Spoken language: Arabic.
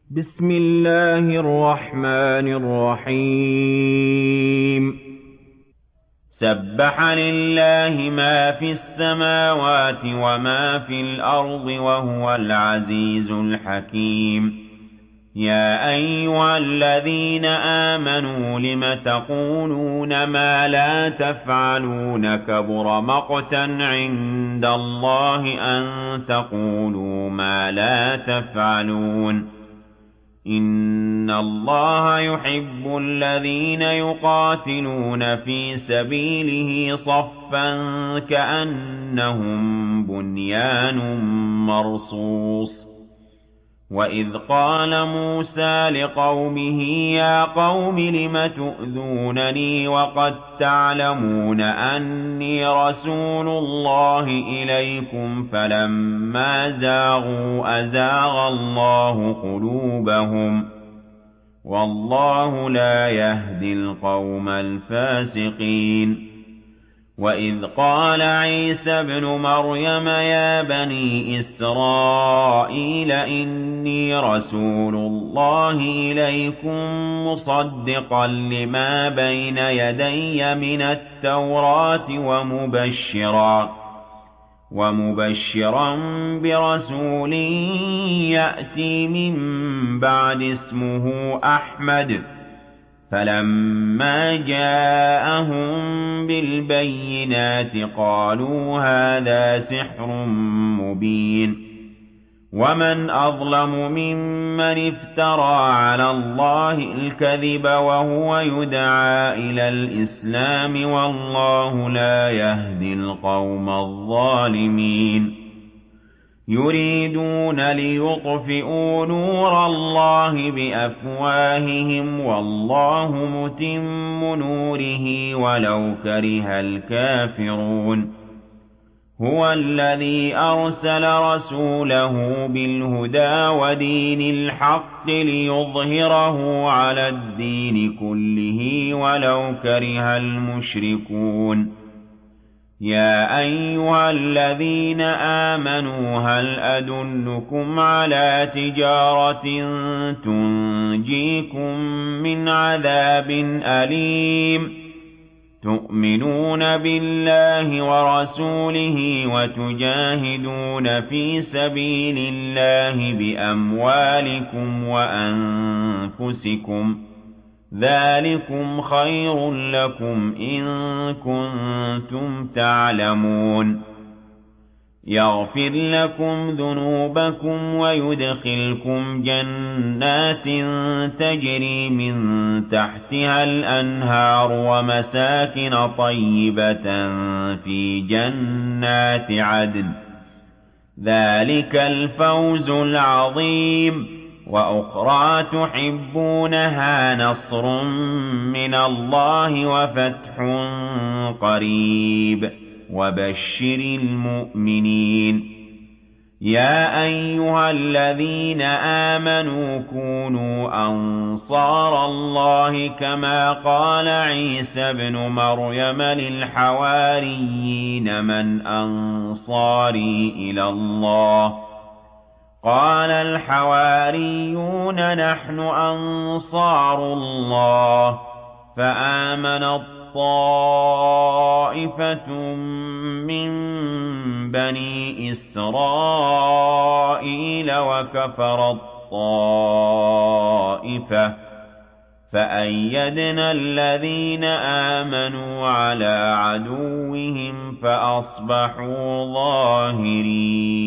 بسم الله الرحمن الرحيم. سبح لله ما في السماوات وما في الأرض وهو العزيز الحكيم. يا أيها الذين آمنوا لم تقولون ما لا تفعلون؟ كبر مقتا عند الله أن تقولوا ما لا تفعلون. إن الله يحب الذين يقاتلون في سبيله صفا كأنهم بنيان مرصوص. وإذ قال موسى لقومه يا قوم لم تؤذونني وقد تعلمون أني رسول الله إليكم فلما زاغوا أزاغ الله قلوبهم والله لا يهدي القوم الفاسقين. وإذ قال عيسى ابن مريم يا بني إسرائيل إني رسول الله إليكم مصدقا لما بين يدي من التوراة ومبشرا برسول يأتي من بعد اسمه أحمد. فلما جاءهم بالبينات قالوا هذا سحر مبين. ومن أظلم ممن افترى على الله الكذب وهو يدعى إلى الإسلام والله لا يهدي القوم الظالمين. يريدون ليطفئوا نور الله بأفواههم والله متم نوره ولو كره الكافرون. هو الذي أرسل رسوله بالهدى ودين الحق ليظهره على الدين كله ولو كره المشركون. يا أيها الذين آمنوا هل أدلكم على تجارة تنجيكم من عذاب أليم؟ تؤمنون بالله ورسوله وتجاهدون في سبيل الله بأموالكم وأنفسكم ذلكم خير لكم إن كنتم تعلمون. يغفر لكم ذنوبكم ويدخلكم جنات تجري من تحتها الأنهار ومساكن طيبة في جنات عدن. ذلك الفوز العظيم. وأخرى تحبونها نصر من الله وفتح قريب وبشر المؤمنين. يا أيها الذين آمنوا كونوا أنصار الله كما قال عيسى ابن مريم للحواريين من أنصاري إلى الله؟ قال الحواريون نحن أنصار الله. فآمنت طائفة من بني إسرائيل وكفرت طائفة فأيدنا الذين آمنوا على عدوهم فأصبحوا ظاهرين.